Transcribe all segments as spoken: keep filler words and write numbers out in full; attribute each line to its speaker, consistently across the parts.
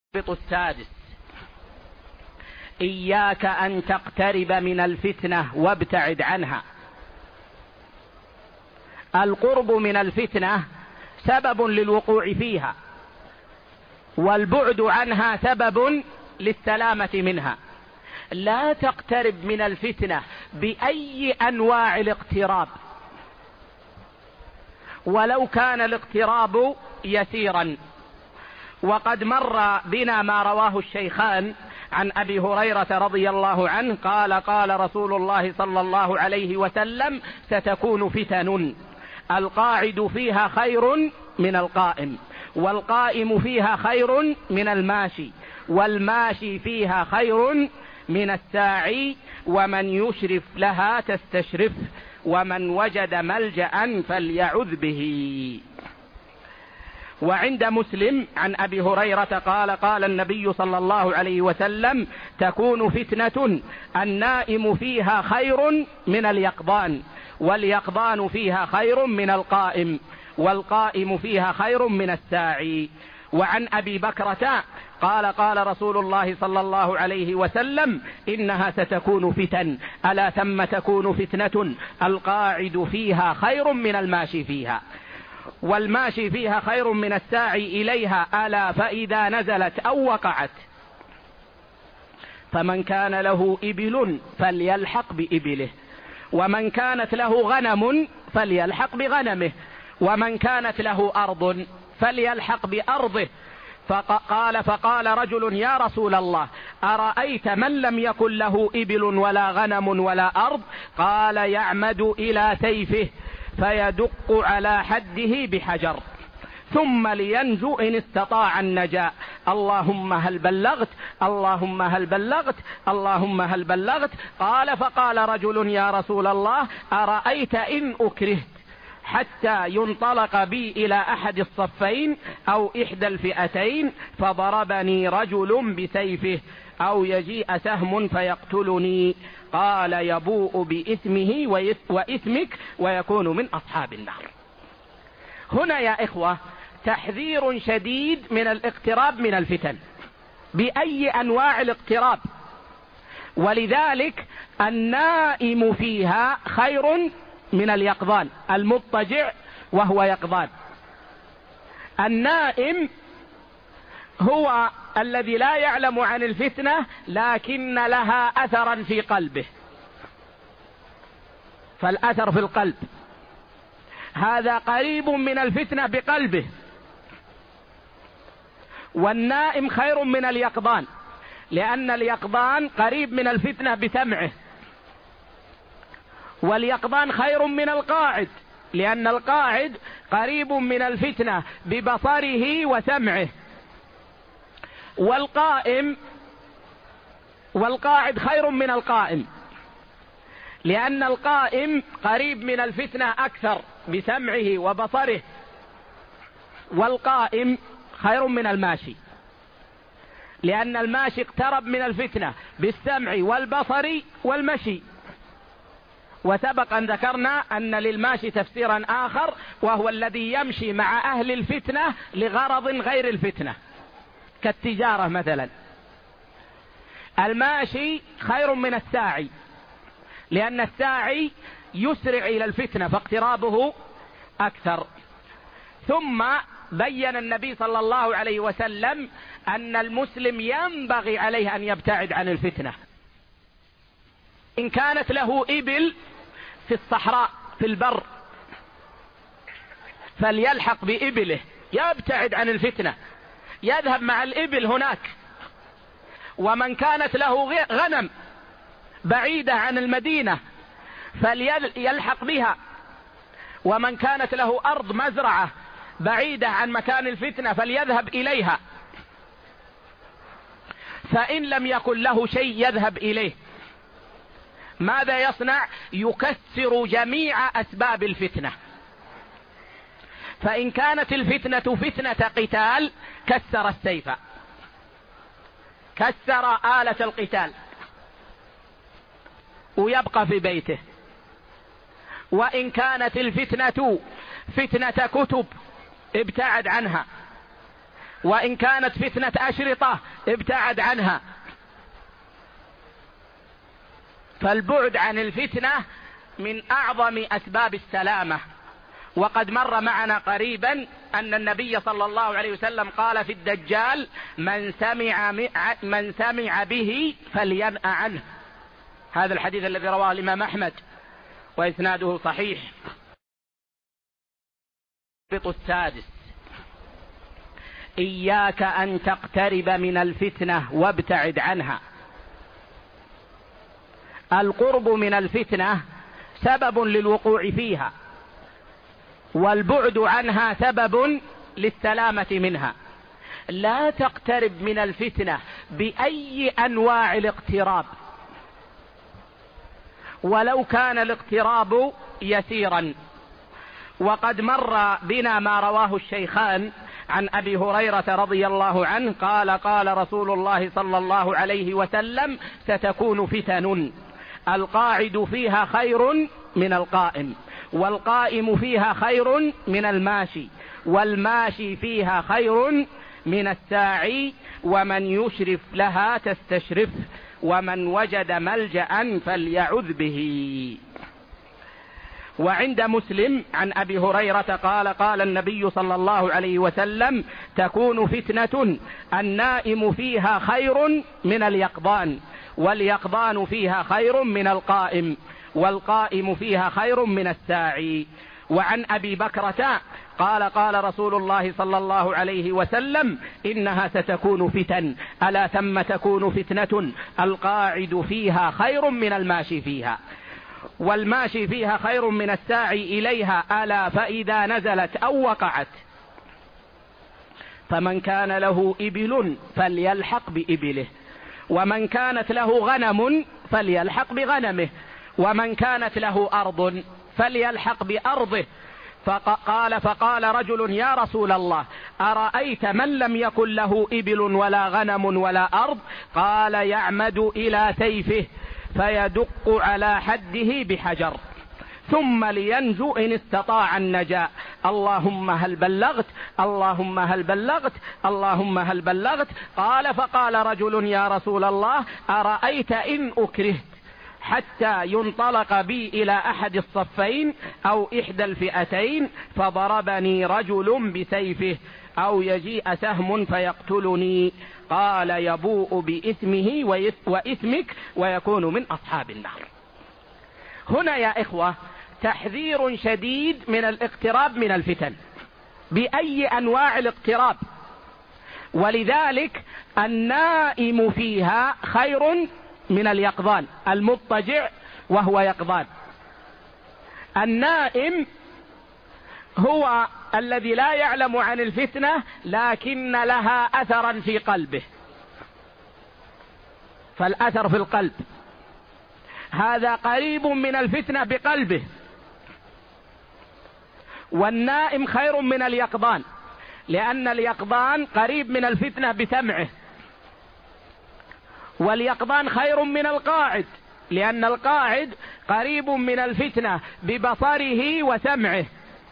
Speaker 1: السادس: إياك أن تقترب من الفتنة وابتعد عنها. القرب من الفتنة سبب للوقوع فيها، والبعد عنها سبب للسلامة منها. لا تقترب من الفتنة بأي أنواع الاقتراب، ولو كان الاقتراب يسيرا. وقد مر بنا ما رواه الشيخان عن أبي هريرة رضي الله عنه قال: قال رسول الله صلى الله عليه وسلم: ستكون فتن القاعد فيها خير من القائم، والقائم فيها خير من الماشي، والماشي فيها خير من الساعي، ومن يشرف لها تستشرف، ومن وجد ملجأ فليعذ به. وعند مسلم عن أبي هريرة قال: قال النبي صلى الله عليه وسلم: تكون فتنة النائم فيها خير من اليقظان، واليقظان فيها خير من القائم، والقائم فيها خير من الساعي. وعن أبي بكرة قال: قال رسول الله صلى الله عليه وسلم: إنها ستكون فتن، ألا ثم تكون فتنة القاعد فيها خير من الماشي فيها، والماشي فيها خير من الساعي إليها، ألا فإذا نزلت أو وقعت فمن كان له إبل فليلحق بإبله، ومن كانت له غنم فليلحق بغنمه، ومن كانت له أرض فليلحق بأرضه. فقال فقال رجل: يا رسول الله، أرأيت من لم يكن له إبل ولا غنم ولا أرض؟ قال: يعمد إلى سيفه فيدق على حده بحجر، ثم لينجو إن استطاع النجاة. اللهم هل بلغت؟ اللهم هل بلغت؟ اللهم هل بلغت؟ قال فقال رجل: يا رسول الله، أرأيت إن أكرهت حتى ينطلق بي إلى أحد الصفين أو إحدى الفئتين فضربني رجل بسيفه، أو يجيء سهم فيقتلني؟ قال: يبوء بإثمه وإثمك ويكون من أصحاب النار. هنا يا إخوة تحذير شديد من الاقتراب من الفتن بأي أنواع الاقتراب، ولذلك النائم فيها خير من اليقظان، المضطجع وهو يقظان. النائم هو الذي لا يعلم عن الفتنة لكن لها أثرا في قلبه، فالأثر في القلب هذا قريب من الفتنة بقلبه. والنائم خير من اليقظان، لأن اليقظان قريب من الفتنة بسمعه، واليقظان خير من القاعد، لأن القاعد قريب من الفتنة ببصره وسمعه. والقائم والقاعد خير من القائم، لأن القائم قريب من الفتنة أكثر بسمعه وبصره، والقائم خير من الماشي، لأن الماشي اقترب من الفتنة بالسمع والبصر والمشي. وسبق أن ذكرنا أن للماشي تفسيرا آخر، وهو الذي يمشي مع أهل الفتنة لغرض غير الفتنة، كالتجارة مثلا. الماشي خير من الساعي، لأن الساعي يسرع إلى الفتنة فاقترابه أكثر. ثم بين النبي صلى الله عليه وسلم أن المسلم ينبغي عليه أن يبتعد عن الفتنة. إن كانت له إبل في الصحراء في البر فليلحق بإبله، يبتعد عن الفتنة، يذهب مع الإبل هناك. ومن كانت له غنم بعيدة عن المدينة فليلحق بها، ومن كانت له أرض مزرعة بعيدة عن مكان الفتنة فليذهب إليها، فإن لم يكن له شيء يذهب إليه. ماذا يصنع؟ يكسر جميع أسباب الفتنة. فإن كانت الفتنة فتنة قتال كسر السيف، كسر آلة القتال ويبقى في بيته. وإن كانت الفتنة فتنة كتب ابتعد عنها. وإن كانت فتنة أشرطة ابتعد عنها. فالبعد عن الفتنة من أعظم أسباب السلامة. وقد مر معنا قريبا أن النبي صلى الله عليه وسلم قال في الدجال: من سمع, من سمع به فلينأ عنه. هذا الحديث الذي رواه الإمام أحمد وإسناده صحيح. السادس: إياك أن تقترب من الفتنة وابتعد عنها. القرب من الفتنة سبب للوقوع فيها، والبعد عنها سبب للسلامة منها. لا تقترب من الفتنة بأي أنواع الاقتراب، ولو كان الاقتراب يسيرا. وقد مر بنا ما رواه الشيخان عن أبي هريرة رضي الله عنه قال: قال رسول الله صلى الله عليه وسلم: ستكون فتن القاعد فيها خير من القائم، والقائم فيها خير من الماشي، والماشي فيها خير من الساعي، ومن يشرف لها تستشرف، ومن وجد ملجأ فليعذ به. وعند مسلم عن أبي هريرة قال: قال النبي صلى الله عليه وسلم: تكون فتنة النائم فيها خير من اليقظان، واليقظان فيها خير من القائم، والقائم فيها خير من الساعي. وعن أبي بكرة قال: قال رسول الله صلى الله عليه وسلم: إنها ستكون فتن، ألا ثم تكون فتنة القاعد فيها خير من الماشي فيها، والماشي فيها خير من الساعي إليها، ألا فإذا نزلت أو وقعت فمن كان له إبل فليلحق بإبله، ومن كانت له غنم فليلحق بغنمه، ومن كانت له أرض فليلحق بأرضه. فقال فقال رجل: يا رسول الله، أرأيت من لم يكن له إبل ولا غنم ولا أرض؟ قال: يعمد إلى سيفه فيدق على حده بحجر ثم لينجو إن استطاع النجاة. اللهم هل بلغت؟ اللهم هل بلغت؟ اللهم هل بلغت؟ قال فقال رجل: يا رسول الله، أرأيت إن أكرهت حتى ينطلق بي إلى أحد الصفين أو إحدى الفئتين فضربني رجل بسيفه، أو يجيء سهم فيقتلني؟ قال: يبوء بإثمه وإثمك ويكون من أصحاب النار. هنا يا إخوة تحذير شديد من الاقتراب من الفتن بأي أنواع الاقتراب، ولذلك النائم فيها خير من اليقظان، المضطجع وهو يقظان. النائم هو الذي لا يعلم عن الفتنة لكن لها أثرا في قلبه، فالأثر في القلب هذا قريب من الفتنة بقلبه. والنائم خير من اليقظان، لأن اليقظان قريب من الفتنة بسمعه، واليقظان خير من القاعد، لأن القاعد قريب من الفتنة ببصره وسمعه.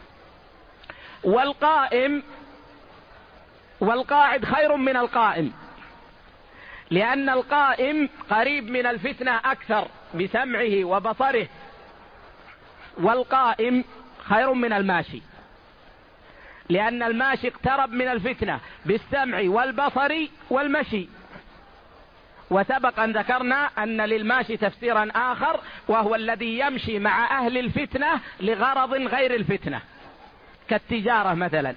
Speaker 1: والقائم والقاعد خير من القائم، لأن القائم قريب من الفتنة أكثر بسمعه وبصره، والقائم خير من الماشي، لأن الماشي اقترب من الفتنة بالسمع والبصر والمشي. وسبق أن ذكرنا أن للماشي تفسيرا آخر، وهو الذي يمشي مع أهل الفتنة لغرض غير الفتنة، كالتجارة مثلا.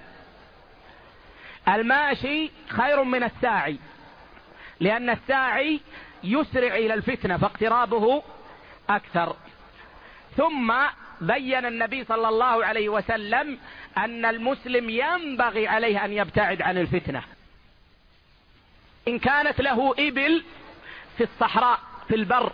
Speaker 1: الماشي خير من الساعي، لأن الساعي يسرع إلى الفتنة فاقترابه أكثر. ثم بين النبي صلى الله عليه وسلم أن المسلم ينبغي عليه أن يبتعد عن الفتنة. إن كانت له إبل في الصحراء في البر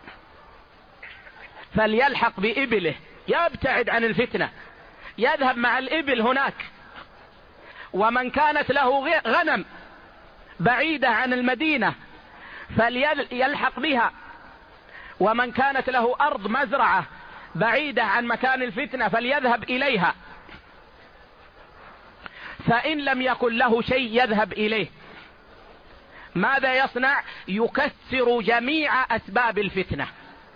Speaker 1: فليلحق بإبله، يبتعد عن الفتنة، يذهب مع الإبل هناك. ومن كانت له غنم بعيدة عن المدينة فليلحق بها، ومن كانت له أرض مزرعة بعيدة عن مكان الفتنة فليذهب إليها. فإن لم يكن له شيء يذهب إليه ماذا يصنع؟ يكسر جميع أسباب الفتنة.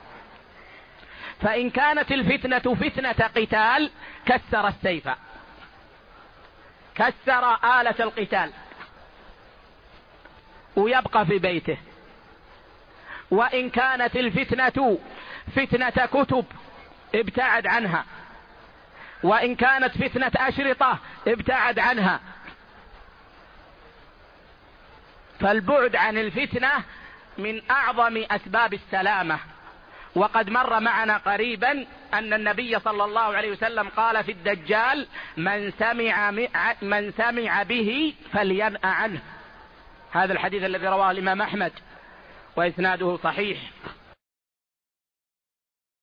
Speaker 1: فإن كانت الفتنة فتنة قتال كسر السيف، كسر آلة القتال ويبقى في بيته. وإن كانت الفتنة فتنة كتب ابتعد عنها، وإن كانت فتنة أشرطة ابتعد عنها. فالبعد عن الفتنة من أعظم أسباب السلامة. وقد مر معنا قريبا أن النبي صلى الله عليه وسلم قال في الدجال: من سمع, من سمع به فلينأ عنه. هذا الحديث الذي رواه الإمام أحمد وإسناده صحيح.